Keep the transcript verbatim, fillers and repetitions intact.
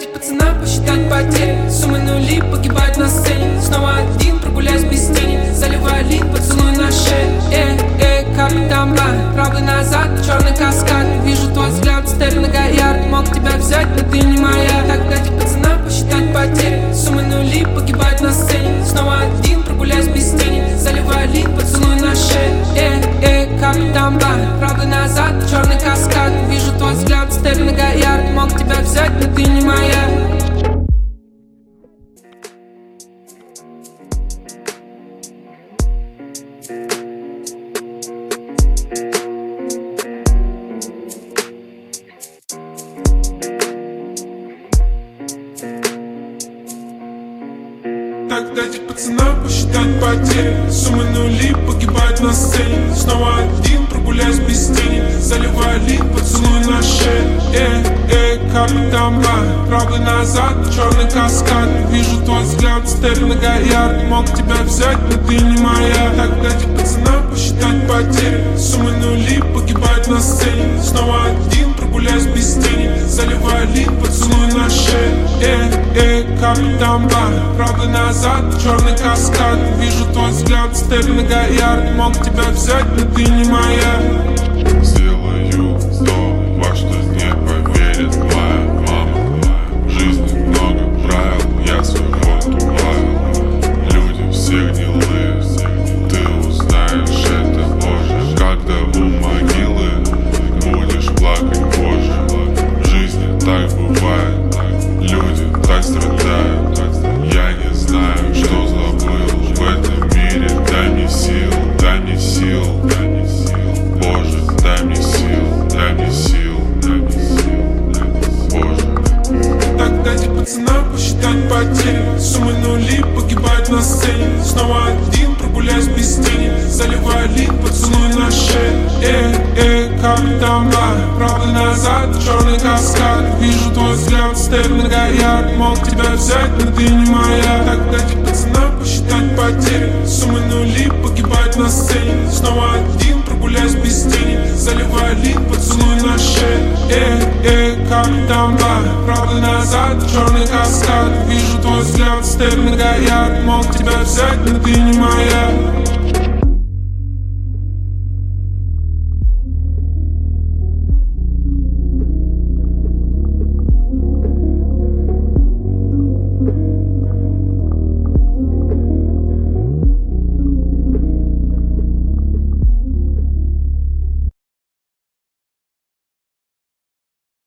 пацана, посчитать потери. Суммы нули, погибать на сцене. Снова один, прогуляюсь без тени. Заливаю лин, поцелуй на шее. Эй, эй, капли дамба, правый назад, черный каскад. Вижу твой взгляд, стель на Гоярд. Мог тебя взять, но ты не моя. Так дайте пацана, посчитать потери. Суммы нули, погибать на сцене. Снова один, прогуляюсь без тени. Заливаю лин, поцелуй на шее. Эй, эй, капли дамба, правый назад, черный каскад. Вижу твой взгляд, стель на Гоярд. Мог тебя взять, но ты не моя. Так дайте пацана посчитать потери. Суммы нули, погибать на сцене. Снова один, прогуляюсь без тени. Заливаю лин, поцелуй на шее. Эй, эй, капли дамба, правый назад, черный каскад. Вижу твой взгляд, стель на Гоярд. Мог тебя взять, но ты не моя. Так дайте пацана посчитать потери. Суммы нули, погибать на сцене. Снова один, прогуляюсь без тени. Заливаю лин, поцелуй на шее. Эй, эй, капли дамба, правый назад, черный каскад. Вижу твой взгляд, стель на Гоярд. Мог тебя взять, но ты не моя. Сделаю то, во что не поверит моя мама. В жизни много правил, я свой ход убавил. Люди все гнилые, ты узнаешь это позже. Когда у могилы будешь плакать позже. В жизни так бывает, люди так страдают. Я не знаю, что забыл в этом мире. Дай мне сил, дай мне сил, дай мне сил, Боже, дай мне сил, дай мне сил, дай мне сил, Боже. Так дайте пацана посчитать потери. Суммы нули, погибать на сцене. Снова один, прогуляюсь без тени. Заливаю лин, поцелуй на шее. Эй, эй, капли дамба, правый назад, черный каскад. Вижу твой взгляд, стель на Гоярд. Мог тебя взять, но ты не моя. Так дайте пацана посчитать потери. Суммы нули, погибать на сцене. Снова один, прогуляюсь без тени. Заливаю лин, поцелуй на шее. Эй, эй, капли дамба, правый назад, черный каскад. Вижу твой взгляд, стель на Гоярд. Мог тебя взять, но ты не моя.